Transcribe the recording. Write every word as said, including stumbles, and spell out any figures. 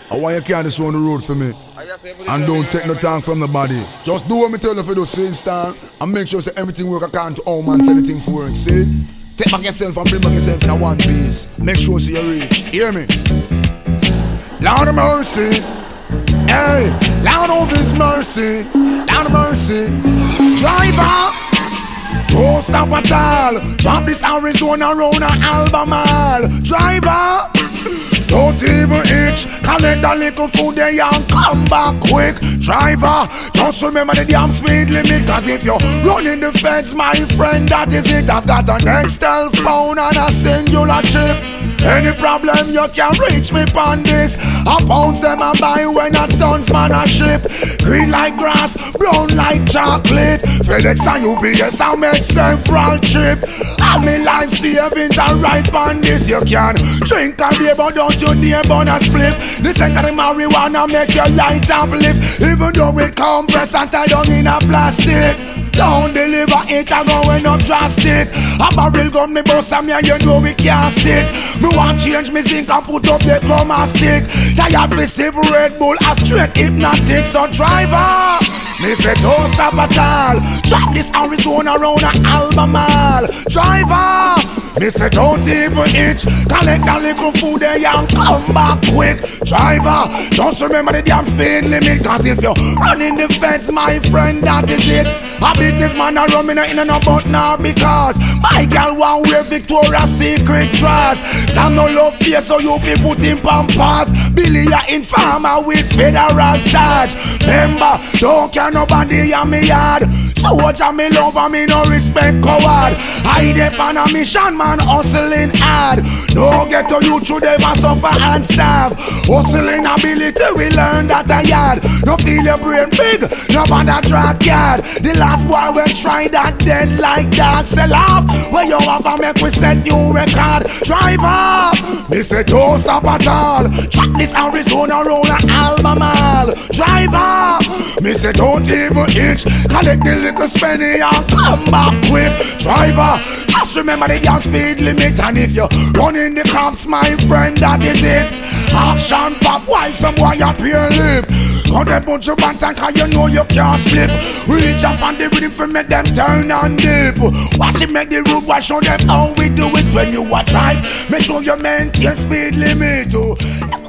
I want you carry this on the road for me. And don't take no time from the body. Just do what me tell you for the same time. And make sure say everything work according to how man say anything for work. See? Take back yourself and bring back yourself in a one piece. Make sure see you reach. Hear me? Lord of mercy. Hey, Lord of his mercy. Lord of mercy. Driver, don't stop at all. Drop this Arizona round a Albemarle. Driver, don't even itch. Collect a little food there and come back quick. Driver, just remember the damn speed limit. Cause if you're running the fence, my friend, that is it. I've got an Nextel phone and a singular chip. Any problem you can reach me on this. I pounds them and buy when a tons man a ship. Green like grass, brown like chocolate. FedEx and U P S I make several trip. And me life savings are right on this. You can drink and beer but don't you dare burn a split. This ain't the marijuana make your light uplift. Even though it compress and tie down in a plastic. Don't deliver it and going up drastic. A barrel gun me bust and me and you know we can't stick. Me want change me zinc and put up the chroma stick. Tired me sip Red Bull a straight hypnotic. So driver, me say don't stop at all. Drop this Arizona round a Albemarle. Driver, me say don't even itch. Collect a little food there and come back quick. Driver, just remember the damn speed limit. Cause if you're running the fence, my friend, that is it. I beat this man a rum in a in and about now. Because my girl want wear Victoria's Secret dress. Some no love pay so you fi put in pampas. Billy a informer with federal charge. Remember, don't care nobody in me yard. So watch a me love and me no respect coward. I dep on a mission man hustling hard. No get to you through them and suffer and starve. Hustling ability we learn that a yard. No feel your brain big, no bother drag yard. The last boy will try that then like that. Sell off when you have a make we set new record. Driver, me say don't stop at all. Track this Arizona round a Albemarle. Driver, me say don't even itch. Collect the little spenny and come back quick. Driver, just remember the damn speed limit. And if you're running the cops, my friend, that is it. Action pop while some boy up your lip. Cut them put your bantan cause you know you can't slip. Reach up on the rhythm for make them turn and dip. Watch it make the road watch show them how we do it when you watch right. Make sure you maintain speed limit.